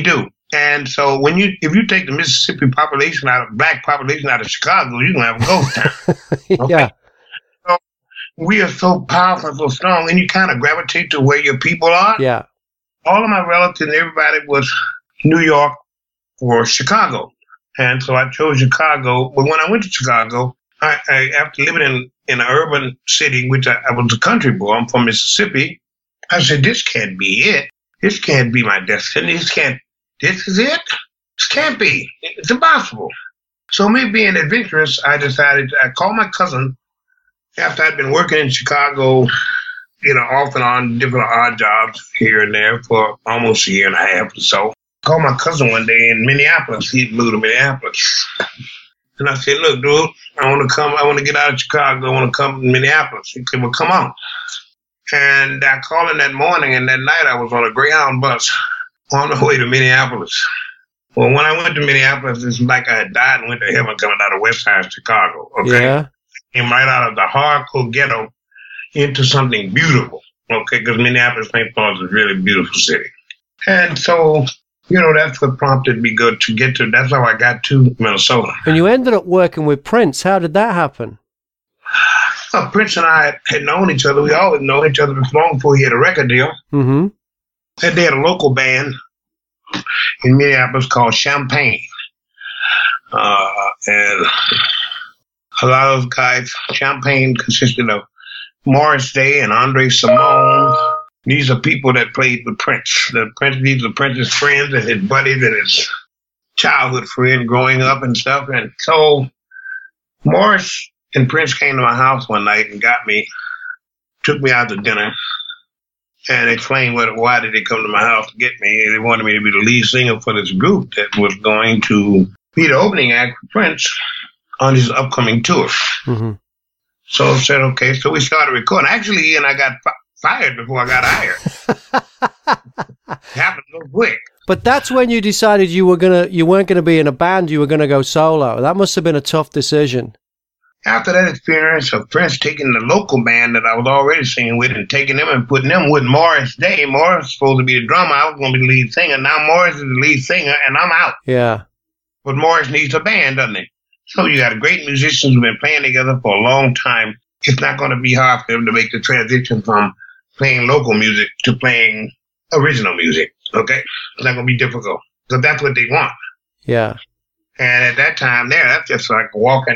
And so if you take the Mississippi black population out of Chicago, you're going to have a ghost town. Okay? Yeah. So we are so powerful, so strong, and you kind of gravitate to where your people are. Yeah. All of my relatives and everybody was New York or Chicago. And so I chose Chicago. But when I went to Chicago, I after living in an urban city, which I was a country boy, I'm from Mississippi, I said, this can't be it. This can't be my destiny. This is it? This can't be. It's impossible. So me being adventurous, I called my cousin after I'd been working in Chicago, off and on different odd jobs here and there for almost a year and a half or so. Called my cousin one day in Minneapolis. He'd moved to Minneapolis. And I said, look, dude, I want to come. I want to get out of Chicago. I want to come to Minneapolis. He said, well, come on. And I called him that morning, and that night I was on a Greyhound bus on the way to Minneapolis. Well, when I went to Minneapolis, it's like I had died and went to heaven coming out of West Side Chicago. Okay? Yeah. Came right out of the hardcore ghetto into something beautiful. Okay, because Minneapolis, St. Paul is a really beautiful city. And so, that's what prompted me to get to. That's how I got to Minnesota. And you ended up working with Prince. How did that happen? Prince and I had known each other. We always known each other long before he had a record deal. Mm-hmm. And they had a local band in Minneapolis called Champagne. And a lot of those guys, Champagne consisted of Morris Day and Andre Simone. These are people that played with Prince. These are Prince's friends and his buddies and his childhood friend growing up and stuff. And so Morris and Prince came to my house one night and took me out to dinner and explained why did they come to my house to get me. They wanted me to be the lead singer for this group that was going to be the opening act for Prince on his upcoming tour. Mm-hmm. So I said, okay. So we started recording. Actually, he and I got fired before I got hired. It happened so quick. But that's when you decided you weren't gonna be in a band. You were gonna go solo. That must have been a tough decision. After that experience of Prince taking the local band that I was already singing with and taking them and putting them with Morris Day. Morris was supposed to be the drummer. I was going to be the lead singer. Now Morris is the lead singer, and I'm out. Yeah. But Morris needs a band, doesn't he? So you got great musicians who've been playing together for a long time. It's not going to be hard for them to make the transition from playing local music to playing original music, okay? It's not going to be difficult because that's what they want. Yeah. And at that time there, that's just like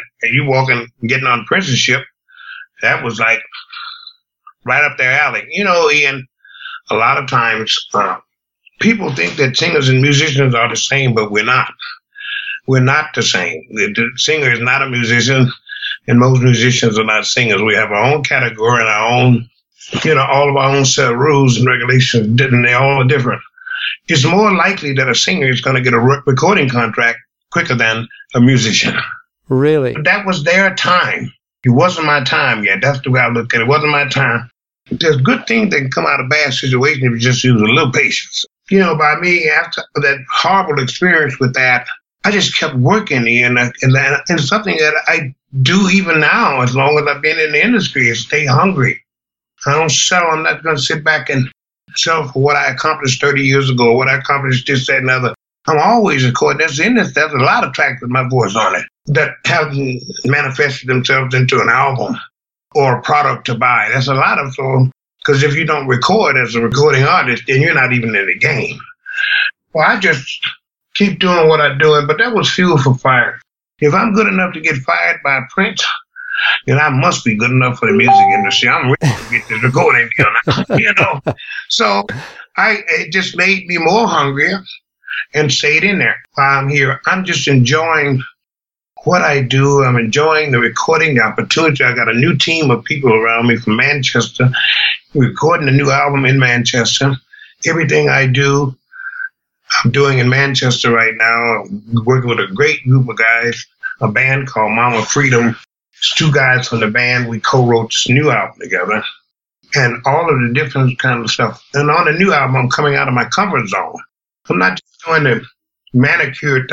getting on Prince's ship. That was like right up their alley. Ian, a lot of times people think that singers and musicians are the same, but we're not. We're not the same. The singer is not a musician, and most musicians are not singers. We have our own category and our own, all of our own set of rules and regulations, and they all are different. It's more likely that a singer is going to get a recording contract quicker than a musician. Really? But that was their time. It wasn't my time yet. That's the way I look at it. It wasn't my time. There's good things that can come out of bad situations if you just use a little patience. By me, after that horrible experience with that, I just kept working, and something that I do even now, as long as I've been in the industry, is stay hungry. I don't settle. I'm not going to sit back and settle for what I accomplished 30 years ago, what I accomplished this, that, and other. I'm always recording. There's a lot of tracks with my voice on it that haven't manifested themselves into an album or a product to buy. There's a lot of so because if you don't record as a recording artist, then you're not even in the game. Well, I just keep doing what I'm doing, but that was fuel for fire. If I'm good enough to get fired by Prince, then I must be good enough for the music industry. I'm ready to get this recording deal now, So it just made me more hungrier and stayed in there while I'm here. I'm just enjoying what I do. I'm enjoying the recording, the opportunity. I got a new team of people around me from Manchester. We're recording a new album in Manchester. Everything I do, I'm doing in Manchester right now. I'm working with a great group of guys, a band called Mama Freedom. It's two guys from the band. We co-wrote this new album together. And all of the different kind of stuff. And on the new album, I'm coming out of my comfort zone. I'm not just doing the manicure,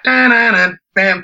bam,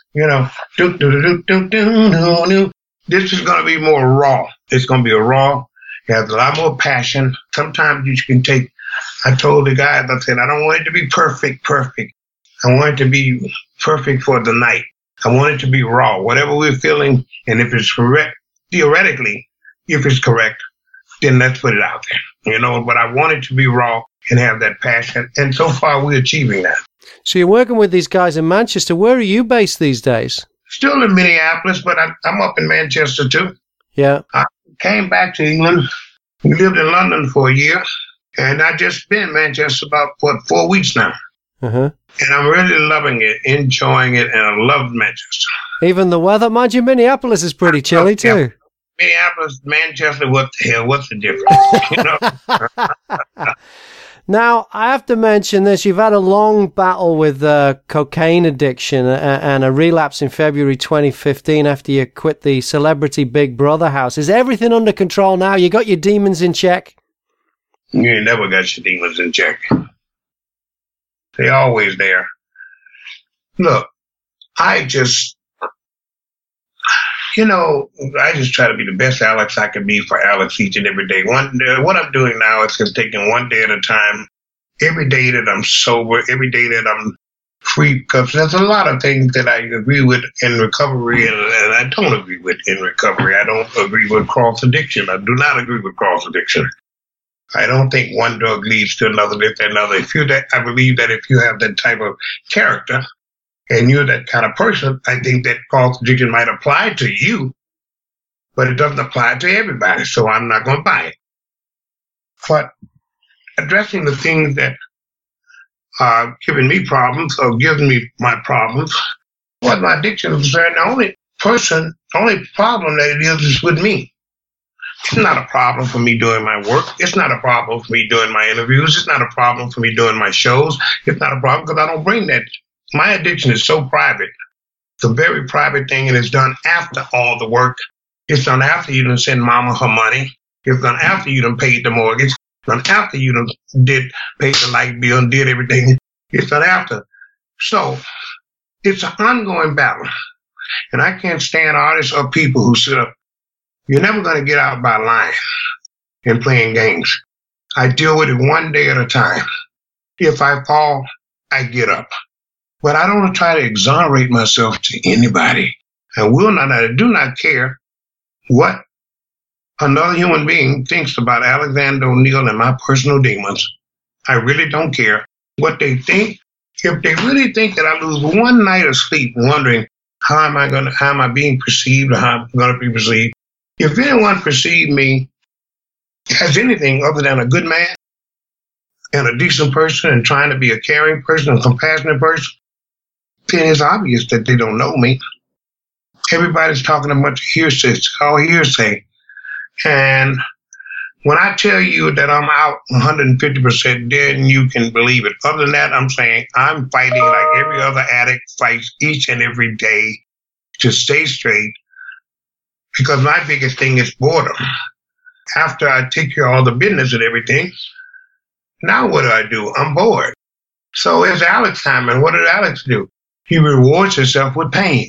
This is going to be more raw. It's going to be a raw. It has a lot more passion. Sometimes you can take I told the guys, I said, I don't want it to be perfect. I want it to be perfect for the night. I want it to be raw, whatever we're feeling. And if it's correct, theoretically, if it's correct, then let's put it out there. You know, but I want it to be raw and have that passion. And so far, we're achieving that. So you're working with these guys in Manchester. Where are you based these days? Still in Minneapolis, but I'm up in Manchester too. Yeah. I came back to England. We lived in London for a year. And I just been in Manchester about, 4 weeks now. Uh-huh. And I'm really loving it, enjoying it, and I love Manchester. Even the weather? Mind you, Minneapolis is pretty chilly too. Minneapolis, Manchester, what the hell? What's the difference? You know? Now, I have to mention this. You've had a long battle with cocaine addiction and a relapse in February 2015 after you quit the celebrity Big Brother house. Is everything under control now? You got your demons in check? You ain't never got your demons in check. They're always there. Look, I just try to be the best Alex I can be for Alex each and every day. What I'm doing now is just taking one day at a time. Every day that I'm sober, every day that I'm free, because there's a lot of things that I agree with in recovery and I don't agree with in recovery. I don't agree with cross addiction. I do not agree with cross addiction. I don't think one drug leads to another, this, and another. I believe that if you have that type of character and you're that kind of person, I think that cross addiction might apply to you, but it doesn't apply to everybody, so I'm not going to buy it. But addressing the things that are giving me problems or giving me my problems, what my addiction is concerned, the only problem that it is with me. It's not a problem for me doing my work. It's not a problem for me doing my interviews. It's not a problem for me doing my shows. It's not a problem because I don't bring that. My addiction is so private. It's a very private thing, and it's done after all the work. It's done after you done send mama her money. It's done after you done paid the mortgage. It's done after you done paid the light bill and did everything. It's done after. So it's an ongoing battle. And I can't stand artists or people who sit up. You're never going to get out by lying and playing games. I deal with it one day at a time. If I fall, I get up. But I don't try to exonerate myself to anybody. I do not care what another human being thinks about Alexander O'Neal and my personal demons. I really don't care what they think. If they really think that I lose one night of sleep wondering how am I being perceived or how I'm going to be perceived, if anyone perceived me as anything other than a good man and a decent person and trying to be a caring person, a compassionate person, then it's obvious that they don't know me. Everybody's talking a bunch of hearsay. It's all hearsay. And when I tell you that I'm out 150%, then you can believe it. Other than that, I'm saying I'm fighting like every other addict fights each and every day to stay straight. Because my biggest thing is boredom. After I take care of all the business and everything, now what do? I'm bored. So it's Alex time, and what did Alex do? He rewards himself with pain.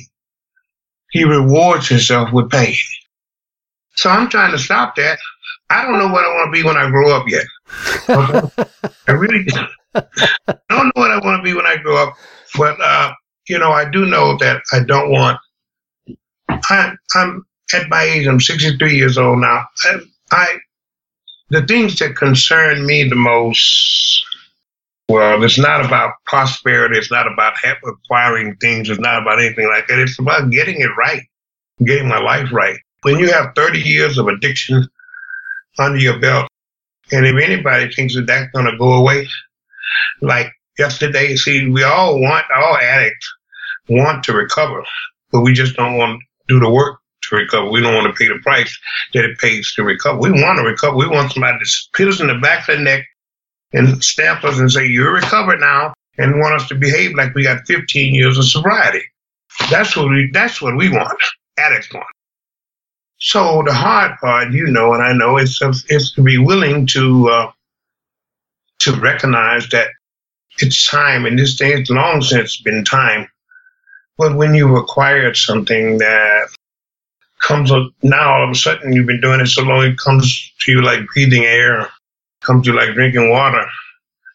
So I'm trying to stop that. I don't know what I want to be when I grow up yet. I really don't know what I want to be when I grow up. But, I do know that I don't want... I'm at my age, I'm 63 years old now. The things that concern me the most, well, it's not about prosperity. It's not about acquiring things. It's not about anything like that. It's about getting it right, getting my life right. When you have 30 years of addiction under your belt, and if anybody thinks that that's going to go away, like yesterday, see, all addicts want to recover, but we just don't want to do the work to recover. We don't want to pay the price that it pays to recover. We want to recover. We want somebody to hit us in the back of the neck and stamp us and say, you're recovered now, and want us to behave like we got 15 years of sobriety. That's what we want. Addicts want. So the hard part, and I know, is to be willing to recognize that it's time, and this thing, it's long since been time. But when you acquired something that comes up now, all of a sudden you've been doing it so long, it comes to you like breathing air, comes to you like drinking water.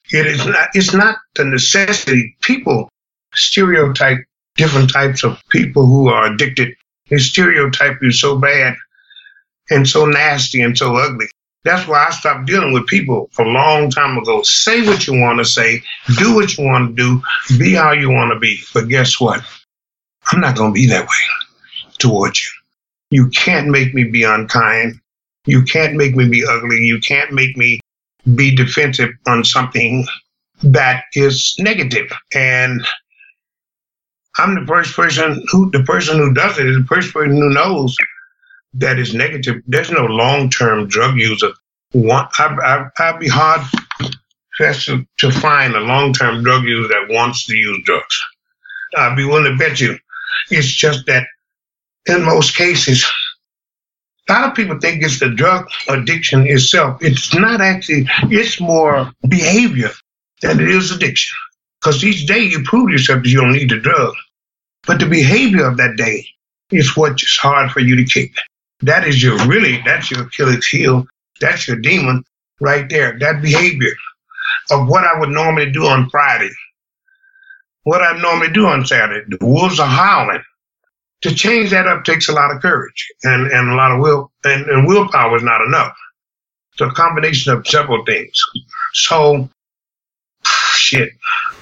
It's not the necessity. People stereotype different types of people who are addicted. They stereotype you so bad and so nasty and so ugly. That's why I stopped dealing with people a long time ago. Say what you want to say, do what you want to do, be how you want to be. But guess what? I'm not going to be that way towards you. You can't make me be unkind. You can't make me be ugly. You can't make me be defensive on something that is negative. And I'm the first person who does it is the first person who knows that is negative. There's no long-term drug user. I'd be hard pressed to find a long-term drug user that wants to use drugs. I'd be willing to bet you. It's just that in most cases, a lot of people think it's the drug addiction itself. It's not actually, it's more behavior than it is addiction. Because each day you prove yourself that you don't need the drug. But the behavior of that day is what's hard for you to kick. That's your Achilles heel. That's your demon right there. That behavior of what I would normally do on Friday, what I normally do on Saturday. The wolves are howling. To change that up takes a lot of courage and a lot of will, and willpower is not enough. It's a combination of several things. So, shit.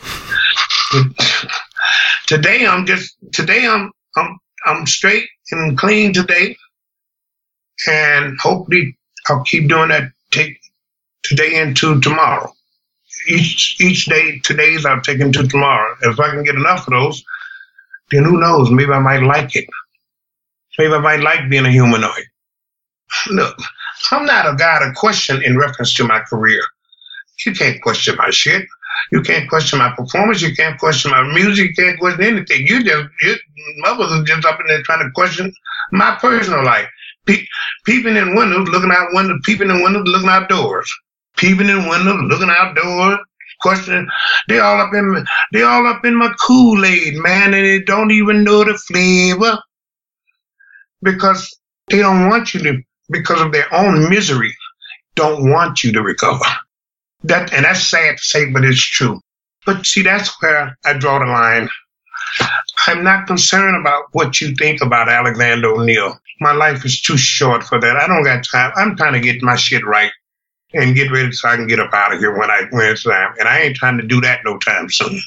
Today I'm straight and clean today, and hopefully I'll keep doing that. Take today into tomorrow. Each day, today's I'll take into tomorrow. If I can get enough of those, then who knows? Maybe I might like it. Maybe I might like being a humanoid. Look, I'm not a guy to question in reference to my career. You can't question my shit. You can't question my performance. You can't question my music. You can't question anything. Your mothers are just up in there trying to question my personal life. Peeping in windows, looking out windows, peeping in windows, looking outdoors. Peeping in windows, looking outdoors, questioning. They all up in my Kool-Aid, man, and they don't even know the flavor. Because they don't want you to, because of their own misery, don't want you to recover. And that's sad to say, but it's true. But see, that's where I draw the line. I'm not concerned about what you think about Alexander O'Neal. My life is too short for that. I don't got time. I'm trying to get my shit right and get ready so I can get up out of here when it's time. And I ain't trying to do that no time soon.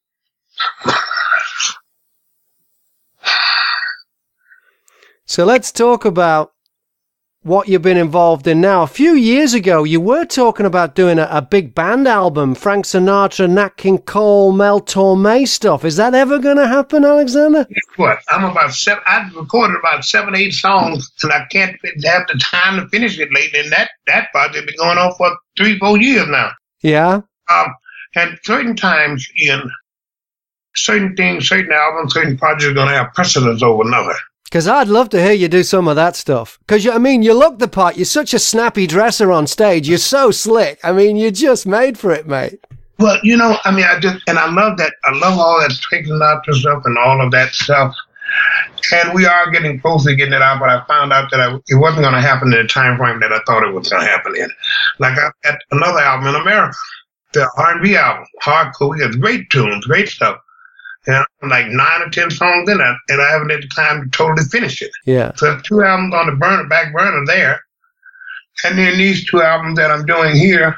So let's talk about what you've been involved in now. A few years ago, you were talking about doing a big band album, Frank Sinatra, Nat King Cole, Mel Torme stuff. Is that ever going to happen, Alexander? What? I've recorded about 7, 8 songs, and I can't have the time to finish it lately. And that project been going on for 3, 4 years now. Yeah. And certain times, Ian, certain things, certain albums, certain projects are going to have precedence over another. Because I'd love to hear you do some of that stuff. Because, you look the part. You're such a snappy dresser on stage. You're so slick. You're just made for it, mate. Well, I love that. I love all that Frank Sinatra stuff and all of that stuff. And we are getting close to getting it out, but I found out that it wasn't going to happen in the time frame that I thought it was going to happen in. Like I had another album in America, the R&B album, Hardcore. We got great tunes, great stuff. And I'm like 9 or 10 songs in it, and I haven't had the time to totally finish it. Yeah. So 2 albums on the back burner there. And then these 2 albums that I'm doing here,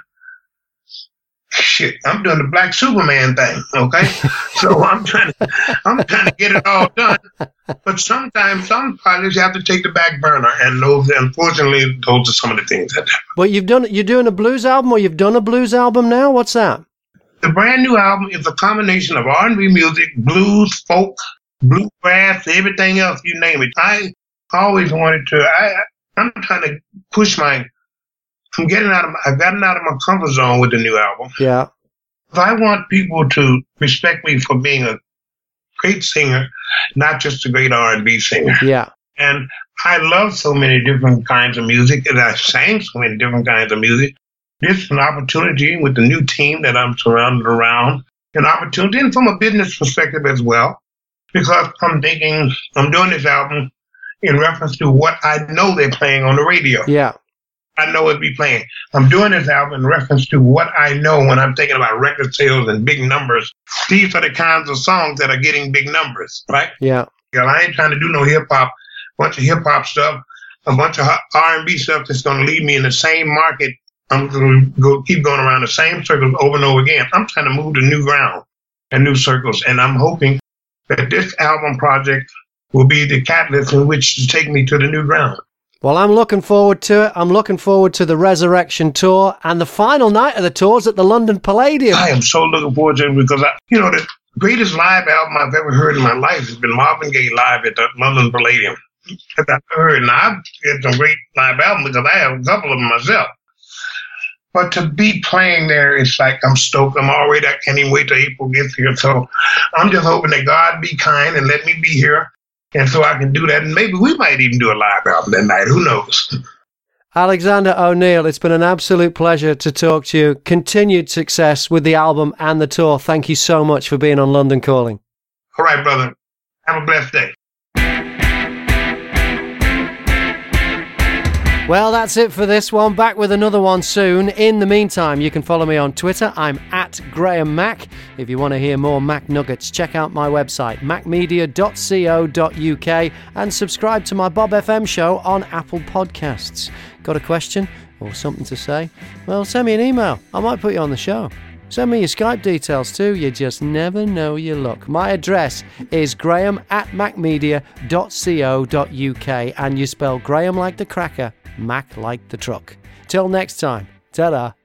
shit, I'm doing the Black Superman thing, okay? So I'm trying to get it all done. But sometimes some projects you have to take the back burner, and unfortunately, those are some of the things that happen. But you're doing a blues album, or you've done a blues album now? What's that? The brand new album is a combination of R&B music, blues, folk, bluegrass, everything else, you name it. I always wanted to. I'm trying to push I've gotten out of my comfort zone with the new album. Yeah. I want people to respect me for being a great singer, not just a great R&B singer. Yeah. And I love so many different kinds of music, and I sang so many different kinds of music. This is an opportunity with the new team that I'm surrounded around, an opportunity, and from a business perspective as well, because I'm thinking I'm doing this album in reference to what I know they're playing on the radio. Yeah. I know it'll be playing. I'm doing this album in reference to what I know when I'm thinking about record sales and big numbers. These are the kinds of songs that are getting big numbers, right? Yeah. I ain't trying to do no hip-hop, bunch of hip-hop stuff, a bunch of R&B stuff that's going to leave me in the same market. I'm going to keep going around the same circles over and over again. I'm trying to move to new ground and new circles, and I'm hoping that this album project will be the catalyst in which to take me to the new ground. Well, I'm looking forward to it. I'm looking forward to the Resurrection Tour, and the final night of the tour's at the London Palladium. I am so looking forward to it because, the greatest live album I've ever heard in my life has been Marvin Gaye live at the London Palladium. I've heard, and I've had some great live albums because I have a couple of them myself. But to be playing there, it's like I'm stoked. I'm already, I can't even wait till April gets here. So I'm just hoping that God be kind and let me be here. And so I can do that. And maybe we might even do a live album that night. Who knows? Alexander O'Neal, it's been an absolute pleasure to talk to you. Continued success with the album and the tour. Thank you so much for being on London Calling. All right, brother. Have a blessed day. Well, that's it for this one. Back with another one soon. In the meantime, you can follow me on Twitter. I'm at Graham Mack. If you want to hear more Mac Nuggets, check out my website, macmedia.co.uk, and subscribe to my Bob FM show on Apple Podcasts. Got a question or something to say? Well, send me an email. I might put you on the show. Send me your Skype details too. You just never know your luck. My address is graham@macmedia.co.uk, and you spell Graham like the cracker, Mac like the truck. Till next time, ta-da.